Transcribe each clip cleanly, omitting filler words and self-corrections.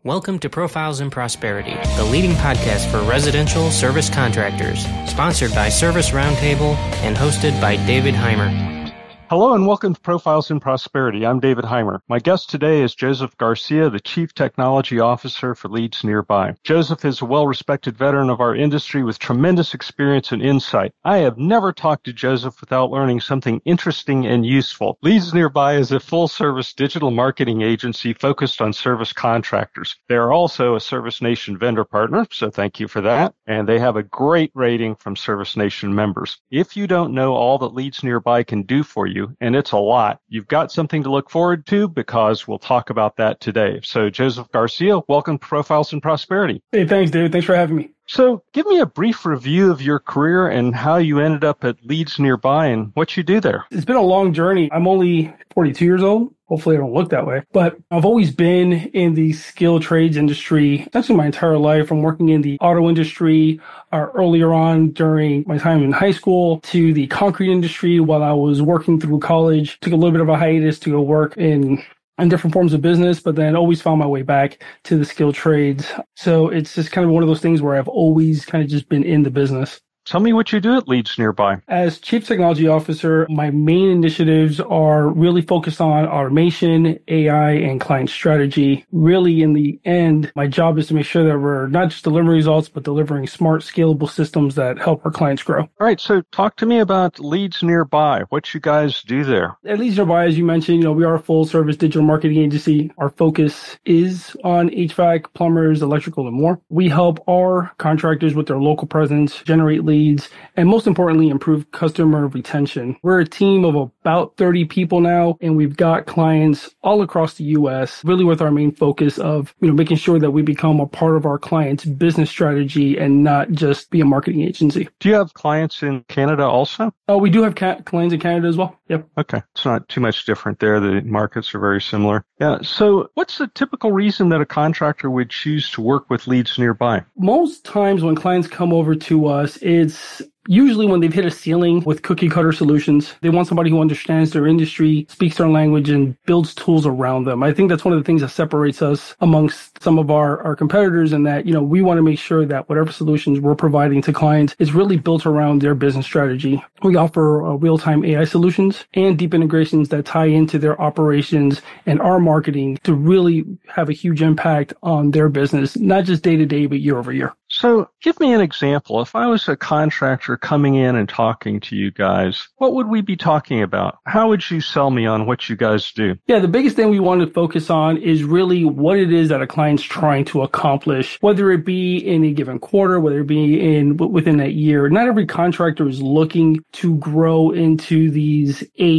Welcome to Profiles in Prosperity, the leading podcast for residential service contractors, sponsored by Service Roundtable and hosted by David Heimer. Hello and welcome to Profiles in Prosperity. I'm David Heimer. My guest today is Joseph Garcia, the Chief Technology Officer for Leads Nearby. Joseph is a well-respected veteran of our industry with tremendous experience and insight. I have never talked to Joseph without learning something interesting and useful. Leads Nearby is a full-service digital marketing agency focused on service contractors. They are also a Service Nation vendor partner, so thank you for that. And they have a great rating from Service Nation members. If you don't know all that Leads Nearby can do for you, and it's a lot, you've got something to look forward to because we'll talk about that today. So Joseph Garcia, welcome to Profiles in Prosperity. Hey, thanks, David. Thanks for having me. So give me a brief review of your career and how you ended up at Leads Nearby and what you do there. It's been a long journey. I'm only 42 years old. Hopefully I don't look that way, but I've always been in the skilled trades industry, actually my entire life, from working in the auto industry earlier on during my time in high school to the concrete industry while I was working through college. Took a little bit of a hiatus to go work in different forms of business, but then always found my way back to the skilled trades. So it's just kind of one of those things where I've always kind of just been in the business. Tell me what you do at Leads Nearby. As Chief Technology Officer, my main initiatives are really focused on automation, AI, and client strategy. Really, in the end, my job is to make sure that we're not just delivering results, but delivering smart, scalable systems that help our clients grow. All right, so talk to me about Leads Nearby, what you guys do there. At Leads Nearby, as you mentioned, we are a full-service digital marketing agency. Our focus is on HVAC, plumbers, electrical, and more. We help our contractors with their local presence generate leads, and most importantly, improve customer retention. We're a team of about 30 people now, and we've got clients all across the U.S., really with our main focus of, making sure that we become a part of our client's business strategy and not just be a marketing agency. Do you have clients in Canada also? Oh, we do have clients in Canada as well. Yep. Okay. It's not too much different there. The markets are very similar. Yeah. So what's the typical reason that a contractor would choose to work with Leads Nearby? Most times when clients come over to us, it's usually when they've hit a ceiling with cookie cutter solutions. They want somebody who understands their industry, speaks their language, and builds tools around them. I think that's one of the things that separates us amongst some of our competitors, in that, we want to make sure that whatever solutions we're providing to clients is really built around their business strategy. We offer real-time AI solutions and deep integrations that tie into their operations and our marketing to really have a huge impact on their business, not just day to day, but year over year. So give me an example. If I was a contractor coming in and talking to you guys, what would we be talking about? How would you sell me on what you guys do? Yeah, the biggest thing we want to focus on is really what it is that a client's trying to accomplish, whether it be in a given quarter, whether it be within that year. Not every contractor is looking to grow into these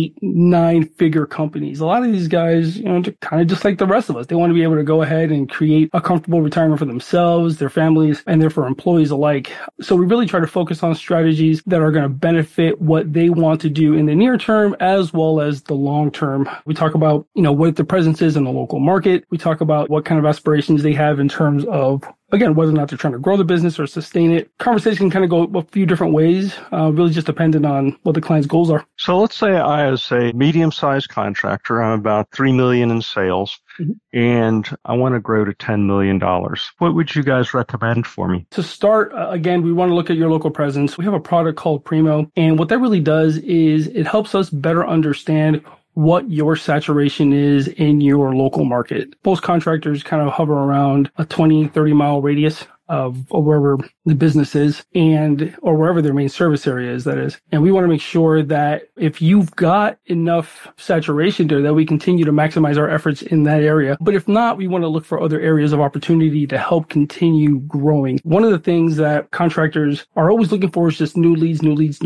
8-9-figure companies. A lot of these guys, they're kind of just like the rest of us. They want to be able to go ahead and create a comfortable retirement for themselves, their families, and for employees alike. So we really try to focus on strategies that are going to benefit what they want to do in the near term as well as the long term. We talk about, what the presence is in the local market. We talk about what kind of aspirations they have in terms of, again, whether or not they're trying to grow the business or sustain it. Conversation can kind of go a few different ways, really just dependent on what the client's goals are. So let's say I, as a medium-sized contractor, I'm about $3 million in sales, and I want to grow to $10 million. What would you guys recommend for me? To start, again, we want to look at your local presence. We have a product called Primo, and what that really does is it helps us better understand what your saturation is in your local market. Most contractors kind of hover around a 20-30 mile radius of wherever the business is or wherever their main service area is, that is. And we want to make sure that if you've got enough saturation there, that we continue to maximize our efforts in that area. But if not, we want to look for other areas of opportunity to help continue growing. One of the things that contractors are always looking for is just new leads.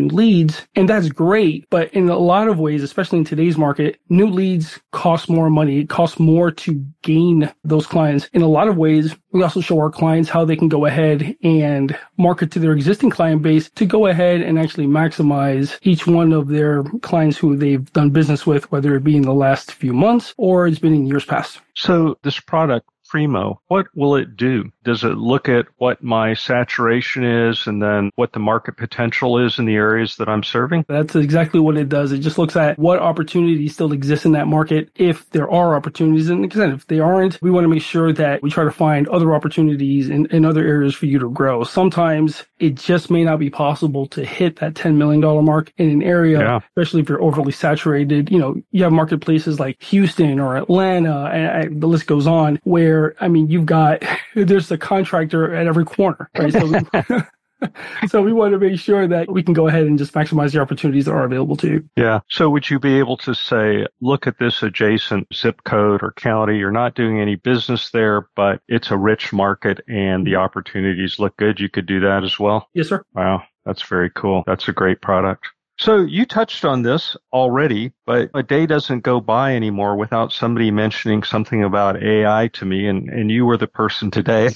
And that's great. But in a lot of ways, especially in today's market, new leads cost more money. It costs more to gain those clients. In a lot of ways, we also show our clients how they can go ahead and market to their existing client base to go ahead and actually maximize each one of their clients who they've done business with, whether it be in the last few months or it's been in years past. So this product, Primo, what will it do? Does it look at what my saturation is and then what the market potential is in the areas that I'm serving? That's exactly what it does. It just looks at what opportunities still exist in that market, if there are opportunities. And again, if they aren't, we want to make sure that we try to find other opportunities in other areas for you to grow. Sometimes it just may not be possible to hit that $10 million mark in an area, especially if you're overly saturated. You have marketplaces like Houston or Atlanta, and the list goes on, where, you've got, there's a contractor at every corner, right? So we want to make sure that we can go ahead and just maximize the opportunities that are available to you. Yeah. So would you be able to say, look at this adjacent zip code or county? You're not doing any business there, but it's a rich market and the opportunities look good. You could do that as well? Yes, sir. Wow. That's very cool. That's a great product. So you touched on this already, but a day doesn't go by anymore without somebody mentioning something about AI to me, and you were the person today.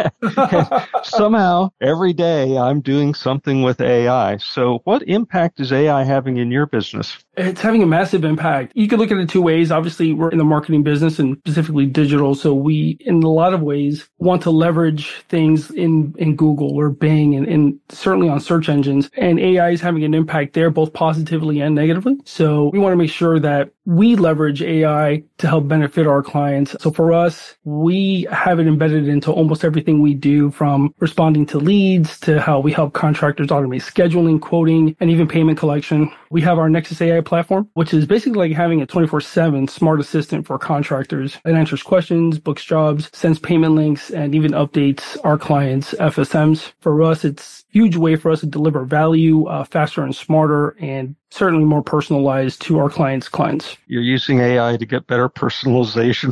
Somehow, every day, I'm doing something with AI. So what impact is AI having in your business? It's having a massive impact. You can look at it two ways. Obviously, we're in the marketing business and specifically digital. So we, in a lot of ways, want to leverage things in Google or Bing and certainly on search engines. And AI is having an impact there, both positively and negatively. So we want to make sure that we leverage AI to help benefit our clients. So for us, we have it embedded into almost everything we do, from responding to leads to how we help contractors automate scheduling, quoting, and even payment collection. We have our Nexus AI platform, which is basically like having a 24/7 smart assistant for contractors. It answers questions, books jobs, sends payment links, and even updates our clients' FSMs. For us, it's a huge way for us to deliver value faster and smarter, and certainly more personalized to our clients' clients. You're using AI to get better personalization.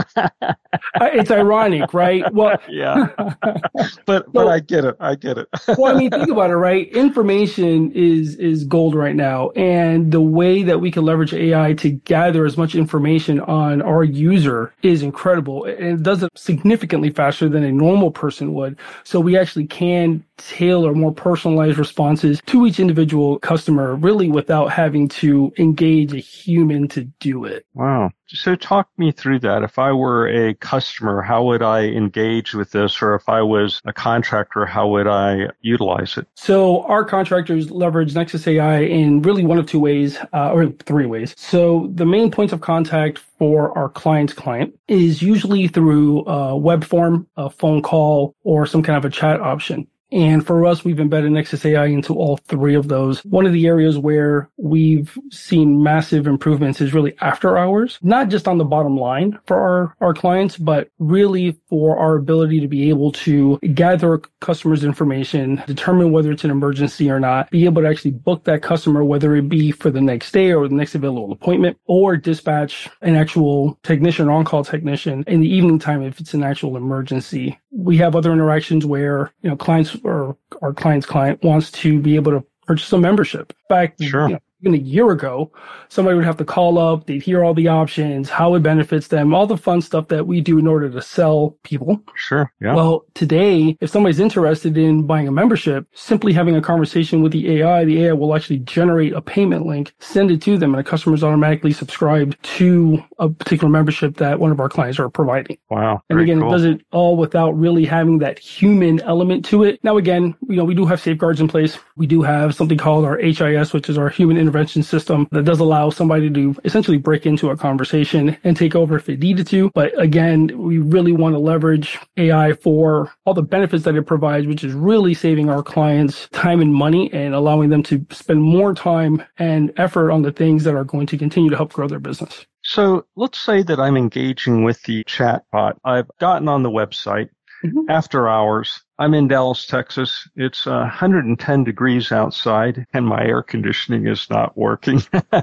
It's ironic, right? Well, yeah, but I get it. Well, think about it, right? Information is gold right now, and the way that we can leverage AI to gather as much information on our user is incredible, and it does it significantly faster than a normal person would. So we actually can tailor more personalized responses to each individual customer, really without having to engage a human to do it. Wow. So talk me through that. If I were a customer, how would I engage with this? Or if I was a contractor, how would I utilize it? So our contractors leverage Nexus AI in really one of two ways, or three ways. So the main points of contact for our client's client is usually through a web form, a phone call, or some kind of a chat option. And for us, we've embedded Nexus AI into all three of those. One of the areas where we've seen massive improvements is really after hours, not just on the bottom line for our clients, but really for our ability to be able to gather customers' information, determine whether it's an emergency or not, be able to actually book that customer, whether it be for the next day or the next available appointment, or dispatch an actual technician, on-call technician in the evening time if it's an actual emergency. We have other interactions where, clients or our client's client wants to be able to purchase a membership. In fact, sure. Even a year ago, somebody would have to call up, they'd hear all the options, how it benefits them, all the fun stuff that we do in order to sell people. Sure. Yeah. Well, today, if somebody's interested in buying a membership, simply having a conversation with the AI will actually generate a payment link, send it to them, and a customer's automatically subscribed to a particular membership that one of our clients are providing. Wow. And again, cool. It does it all without really having that human element to it. Now, again, we do have safeguards in place. We do have something called our HIS, which is our human intervention system, that does allow somebody to essentially break into a conversation and take over if it needed to. But again, we really want to leverage AI for all the benefits that it provides, which is really saving our clients time and money and allowing them to spend more time and effort on the things that are going to continue to help grow their business. So let's say that I'm engaging with the chatbot. I've gotten on the website. Mm-hmm. After hours, I'm in Dallas, Texas. It's 110 degrees outside, and my air conditioning is not working.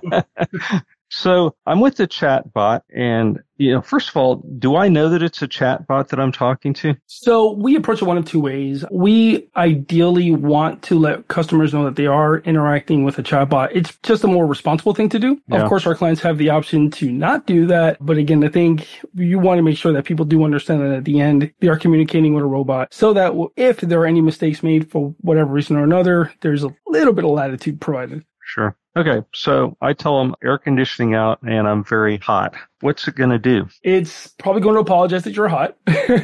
So I'm with the chat bot, and, first of all, do I know that it's a chat bot that I'm talking to? So we approach it one of two ways. We ideally want to let customers know that they are interacting with a chat bot. It's just a more responsible thing to do. Yeah. Of course, our clients have the option to not do that. But again, I think you want to make sure that people do understand that at the end, they are communicating with a robot, so that if there are any mistakes made for whatever reason or another, there's a little bit of latitude provided. Sure. Okay, so I tell them air conditioning out and I'm very hot. What's it going to do? It's probably going to apologize that you're hot.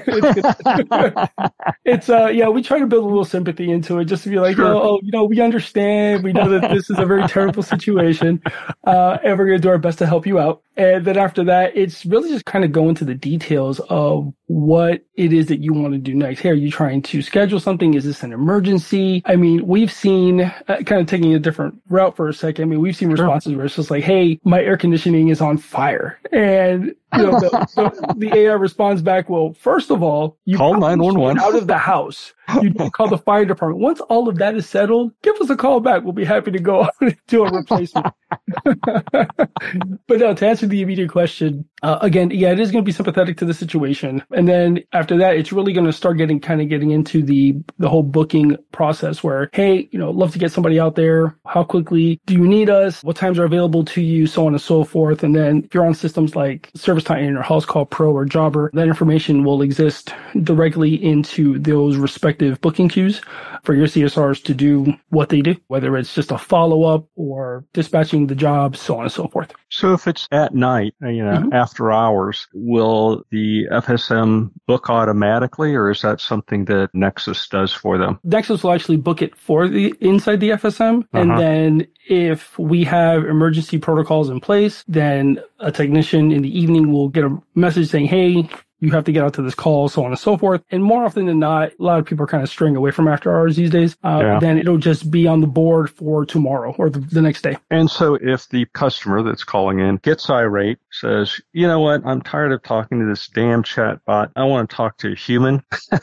We try to build a little sympathy into it just to be like, Sure. we understand. We know that this is a very terrible situation. And we're going to do our best to help you out. And then after that, it's really just kind of go into the details of what it is that you want to do next. Hey, are you trying to schedule something? Is this an emergency? I mean, we've seen, kind of taking a different route for a second. I mean, we've seen responses where it's just like, hey, my air conditioning is on fire. And the AI responds back, well, first of all, you call 911 out of the house. You don't call the fire department. Once all of that is settled, give us a call back. We'll be happy to go out and do a replacement. But no, to answer the immediate question, again, it is going to be sympathetic to the situation. And then after that, it's really going to start getting into the whole booking process where, hey, love to get somebody out there. How quickly do you need us? What times are available to you? So on and so forth. And then if you're on systems like ServiceTitan or House Call Pro or Jobber, that information will exist directly into those respective booking queues for your CSRs to do what they do, whether it's just a follow-up or dispatching the job, so on and so forth. So if it's at night, after hours, will the FSM book automatically, or is that something that Nexus does for them? Nexus will actually book it for inside the FSM. And then if we have emergency protocols in place, then a technician in the evening will get a message saying, hey, you have to get out to this call, so on and so forth. And more often than not, a lot of people are kind of straying away from after hours these days. Then it'll just be on the board for tomorrow or the next day. And so if the customer that's calling in gets irate, says, you know what, I'm tired of talking to this damn chat bot. I want to talk to a human.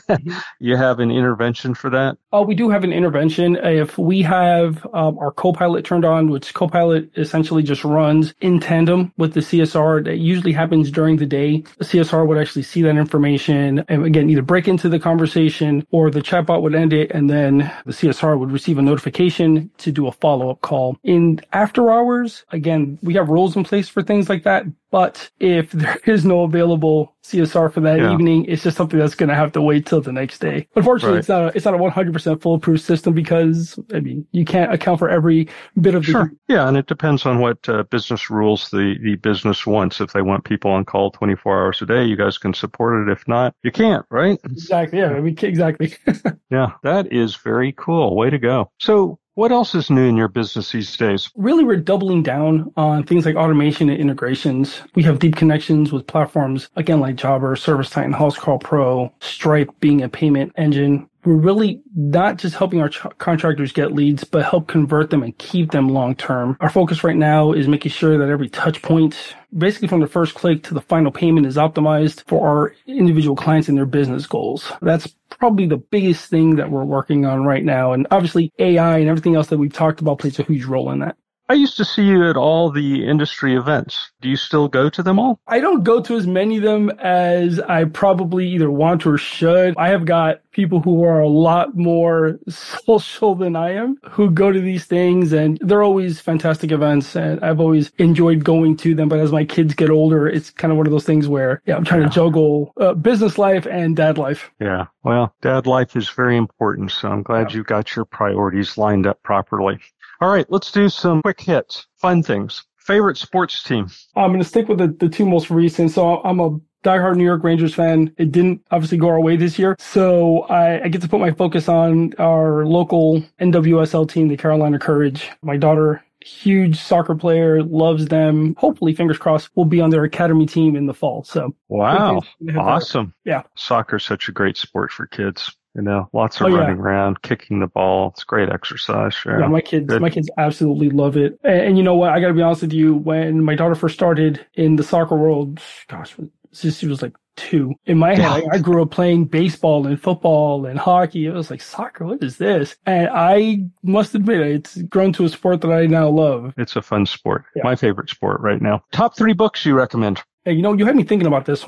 You have an intervention for that? We do have an intervention. If we have our Copilot turned on, which Copilot essentially just runs in tandem with the CSR, that usually happens during the day. The CSR would actually see that information and again, either break into the conversation or the chatbot would end it. And then the CSR would receive a notification to do a follow-up call. In after hours, again, we have rules in place for things like that. But if there is no available CSR for that evening, it's just something that's going to have to wait till the next day. Unfortunately, it's not a 100% foolproof system because, I mean, you can't account for every bit of the... Sure. Yeah, and it depends on what business rules the business wants. If they want people on call 24 hours a day, you guys can support it. If not, you can't, right? Exactly. Yeah, I mean, exactly. Yeah, that is very cool. Way to go. So, what else is new in your business these days? Really, we're doubling down on things like automation and integrations. We have deep connections with platforms, again, like Jobber, ServiceTitan, House Call Pro, Stripe being a payment engine. We're really not just helping our contractors get leads, but help convert them and keep them long term. Our focus right now is making sure that every touch point, basically from the first click to the final payment, is optimized for our individual clients and their business goals. That's probably the biggest thing that we're working on right now. And obviously AI and everything else that we've talked about plays a huge role in that. I used to see you at all the industry events. Do you still go to them all? I don't go to as many of them as I probably either want or should. I have got people who are a lot more social than I am who go to these things, and they're always fantastic events, and I've always enjoyed going to them. But as my kids get older, it's kind of one of those things where I'm trying to juggle business life and dad life. Yeah, well, dad life is very important, so I'm glad you got your priorities lined up properly. All right, let's do some quick hits, fun things. Favorite sports team? I'm going to stick with the two most recent. So I'm a diehard New York Rangers fan. It didn't obviously go our way this year. So I get to put my focus on our local NWSL team, the Carolina Courage. My daughter, huge soccer player, loves them. Hopefully, fingers crossed, will be on their academy team in the fall. So wow, awesome. Yeah. Soccer's such a great sport for kids. You know, lots of running around, kicking the ball. It's great exercise. Yeah, my kids absolutely love it. And you know what? I got to be honest with you. When my daughter first started in the soccer world, gosh, she was like 2. In my head, I grew up playing baseball and football and hockey. It was like, soccer, what is this? And I must admit, it's grown to a sport that I now love. It's a fun sport. Yeah. My favorite sport right now. Top 3 books you recommend? Hey, you know, you had me thinking about this one.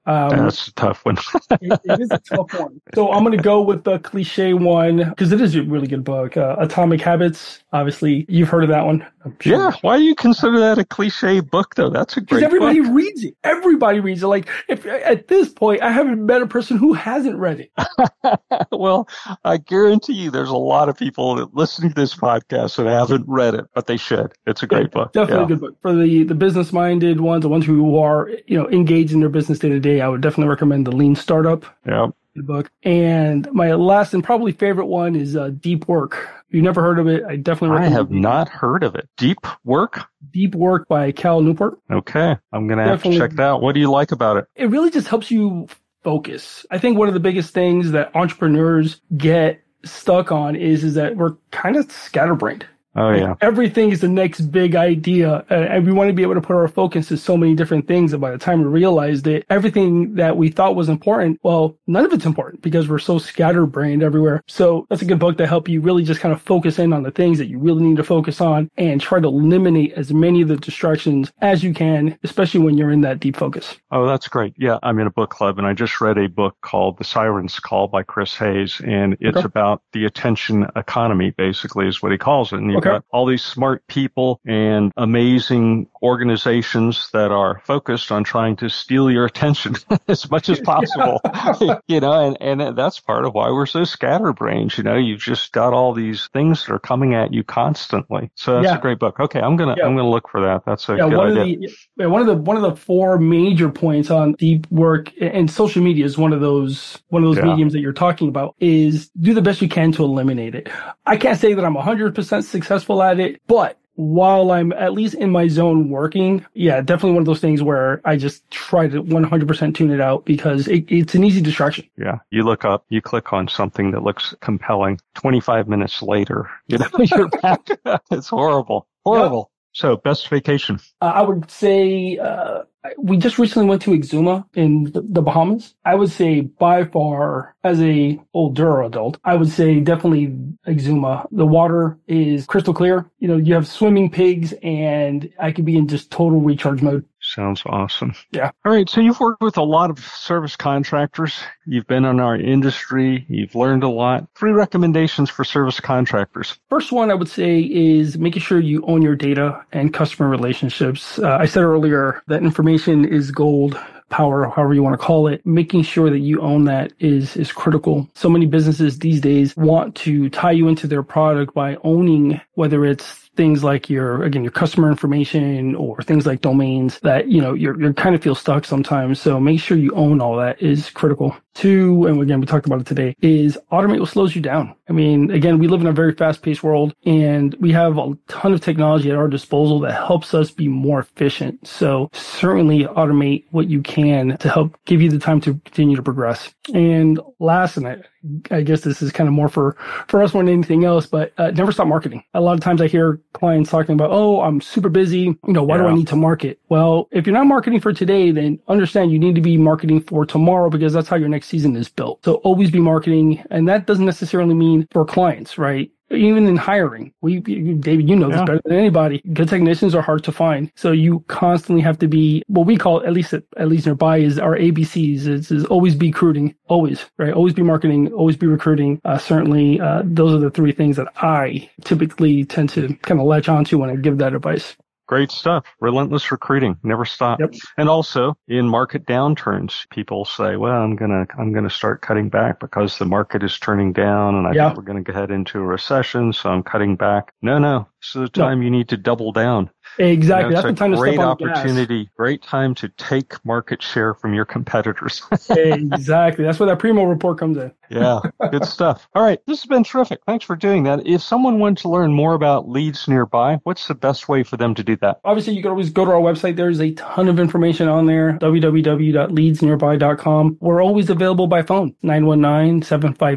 That's a tough one. It is a tough one. So I'm going to go with the cliche one because it is a really good book. Atomic Habits. Obviously, you've heard of that one. I'm sure. Yeah. Why do you consider that a cliche book, though? That's a great book. Because everybody reads it. Everybody reads it. Like, if at this point, I haven't met a person who hasn't read it. Well, I guarantee you there's a lot of people that listen to this podcast that haven't read it, but they should. It's a great book. Definitely a good book. For the business-minded ones, the ones who are, engaged in their business day to day, I would definitely recommend The Lean Startup. Yeah. Book. And my last and probably favorite one is Deep Work. If you've never heard of it, I definitely recommend it. I have not heard of it. Deep Work? Deep Work by Cal Newport. Okay. I'm going to have to check that out. What do you like about it? It really just helps you focus. I think one of the biggest things that entrepreneurs get stuck on is that we're kind of scatterbrained. Oh, yeah. Everything is the next big idea. And we want to be able to put our focus to so many different things. And by the time we realized it, everything that we thought was important, well, none of it's important because we're so scatterbrained everywhere. So that's a good book to help you really just kind of focus in on the things that you really need to focus on and try to eliminate as many of the distractions as you can, especially when you're in that deep focus. Oh, that's great. Yeah, I'm in a book club and I just read a book called The Siren's Call by Chris Hayes. And it's about the attention economy, basically, is what he calls it. And you've got all these smart people and amazing organizations that are focused on trying to steal your attention as much as possible. And that's part of why we're so scatterbrained. You've just got all these things that are coming at you constantly. So that's a great book. Okay, I'm gonna look for that. That's a good idea. One of the four major points on deep work, and social media is one of those mediums that you're talking about, is do the best you can to eliminate it. I can't say that I'm 100% successful at it, but while I'm at least in my zone working, definitely one of those things where I just try to 100% tune it out because it's an easy distraction. Yeah. You look up, you click on something that looks compelling. 25 minutes later, you're back. It's horrible. Horrible. Yeah. So best vacation. I would say, we just recently went to Exuma in the Bahamas. I would say by far, as a older adult, I would say definitely Exuma. The water is crystal clear. You have swimming pigs and I could be in just total recharge mode. Sounds awesome. Yeah. All right. So you've worked with a lot of service contractors. You've been in our industry. You've learned a lot. 3 recommendations for service contractors. First one I would say is making sure you own your data and customer relationships. I said earlier that information is gold. Power, however you want to call it, making sure that you own that is critical. So many businesses these days want to tie you into their product by owning, whether it's things like your customer information or things like domains that, you're kind of feel stuck sometimes. So make sure you own all that is critical. 2, and again, we talked about it today, is automate what slows you down. I mean, again, we live in a very fast-paced world and we have a ton of technology at our disposal that helps us be more efficient. So certainly automate what you can to help give you the time to continue to progress. And last, and I guess this is kind of more for us more than anything else, but never stop marketing. A lot of times I hear clients talking about, I'm super busy. Why do I need to market? Well, if you're not marketing for today, then understand you need to be marketing for tomorrow because that's how your next season is built. So always be marketing. And that doesn't necessarily mean for clients, right? Even in hiring, David, you know this better than anybody. Good technicians are hard to find. So you constantly have to be, what we call, at least nearby, is our ABCs. Is always be recruiting, always, right? Always be marketing, always be recruiting. Certainly, those are the 3 things that I typically tend to kind of latch onto when I give that advice. Great stuff. Relentless recruiting. Never stop. Yep. And also in market downturns, people say, well, I'm going to start cutting back because the market is turning down and I think we're going to head into a recession. So I'm cutting back. No. This is the time you need to double down. Exactly. That's the time to step on the gas. Great opportunity. Great time to take market share from your competitors. Exactly. That's where that Primo report comes in. Yeah. Good stuff. All right. This has been terrific. Thanks for doing that. If someone wanted to learn more about Leads Nearby, what's the best way for them to do that? Obviously, you can always go to our website. There's a ton of information on there. www.leadsnearby.com. We're always available by phone. 919-758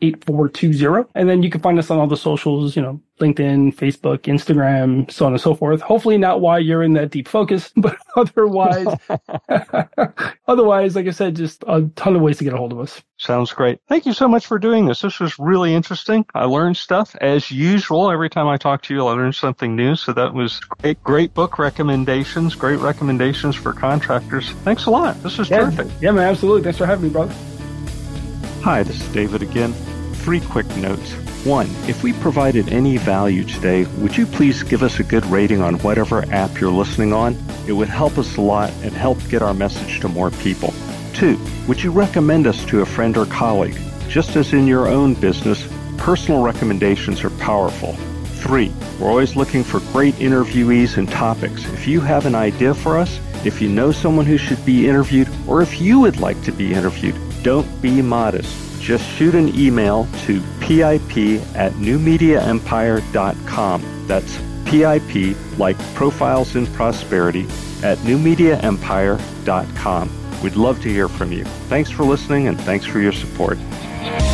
8420. And then you can find us on all the socials, LinkedIn, Facebook, Instagram, so on and so forth. Hopefully not while you're in that deep focus, but otherwise, like I said, just a ton of ways to get a hold of us. Sounds great. Thank you so much for doing this. This was really interesting. I learned stuff as usual. Every time I talk to you, I learn something new. So that was great. Great book recommendations. Great recommendations for contractors. Thanks a lot. This was terrific. Yeah, man, absolutely. Thanks for having me, brother. Hi, this is David again. 3 quick notes. 1, if we provided any value today, would you please give us a good rating on whatever app you're listening on? It would help us a lot and help get our message to more people. 2, would you recommend us to a friend or colleague? Just as in your own business, personal recommendations are powerful. 3, we're always looking for great interviewees and topics. If you have an idea for us, if you know someone who should be interviewed, or if you would like to be interviewed, don't be modest. Just shoot an email to pip@newmediaempire.com. That's PIP, like Profiles in Prosperity, at newmediaempire.com. We'd love to hear from you. Thanks for listening and thanks for your support.